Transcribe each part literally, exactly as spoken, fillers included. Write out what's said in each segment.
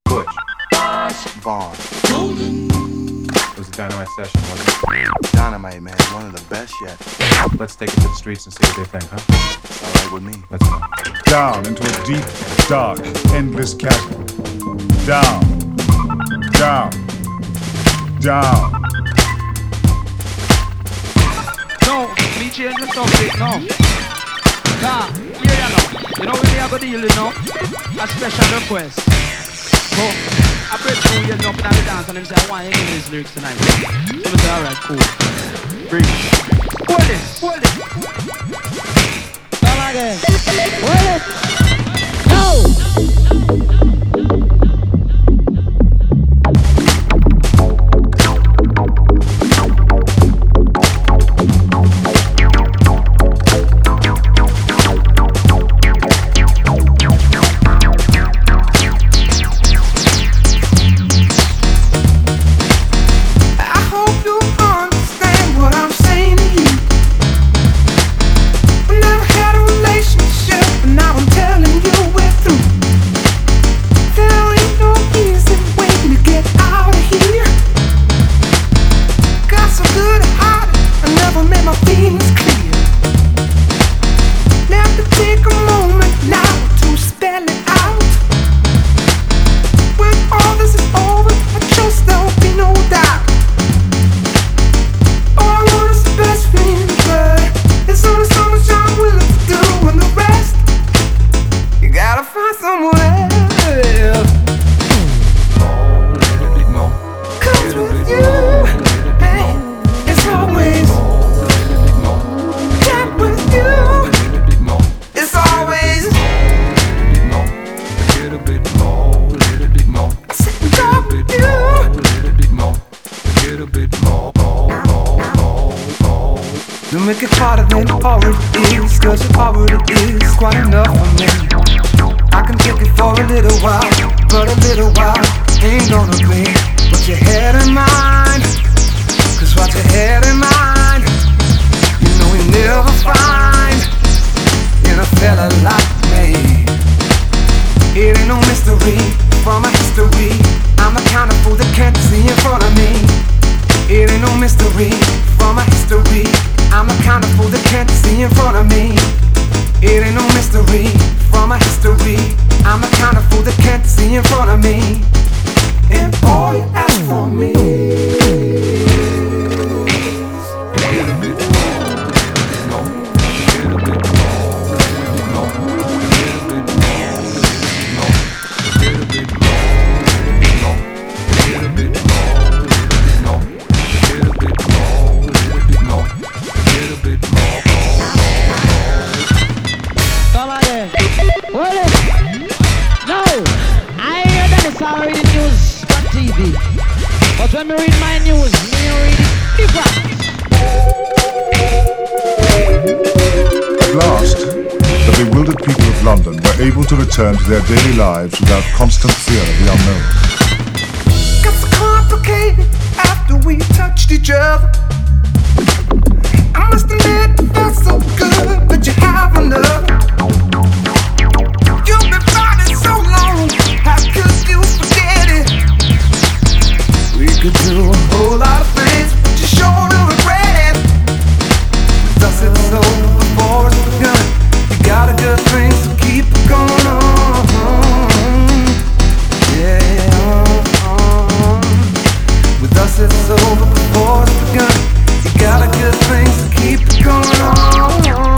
Butch. Vaughn. It was a dynamite session, wasn't it? Dynamite, man. One of the best yet. Let's take it to the streets and see what they think, huh? It's all right with me. Let's go. Down into a deep, dark, endless chasm. Down. Down. Down. No, me change the subject now. Nah, here you know. You know what they are going to deal with now? A special request. So, I pray to you know, up in the dance and them say, I want you to give me these lyrics tonight. So we say, alright, cool. Bring it. Hold this, hold this. Come again. Hold it. No! Make it harder than already is, cause it already is quite enough for me. I can take it for a little while, but a little while ain't gonna be. Put your head in mine, cause what your head in mine, you know you never find in a fella like me. It ain't no mystery from my history. I'm the kind of fool that can't see in front of me. It ain't no mystery from my history. I'm the kind of fool that can't see in front of me. It ain't no mystery from my history. I'm the kind of fool that can't see in front of me. And all you ask for me but when me read my news, me read different. At last, the bewildered people of London were able to return to their daily lives without constant fear of the unknown. Got so complicated after we touched each other. I must admit it felt so good, but you have another. You've been riding so long, how could you forget it? We could do a whole lot of things, but you sure will regret it. With us it's over before it's begun. You got a good thing, so keep it going on. Yeah, with us it's over before it's begun. You got a good thing, so keep it going on.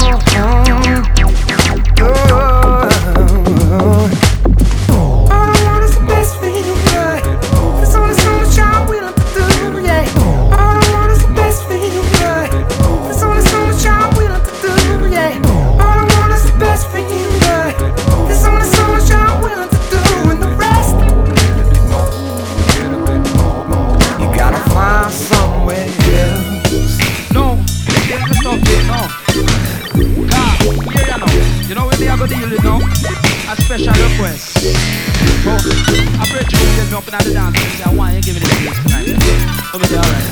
Special request. So, I pray you get me up in the dance and say, I want you to give me this lyrics tonight. So we say, alright.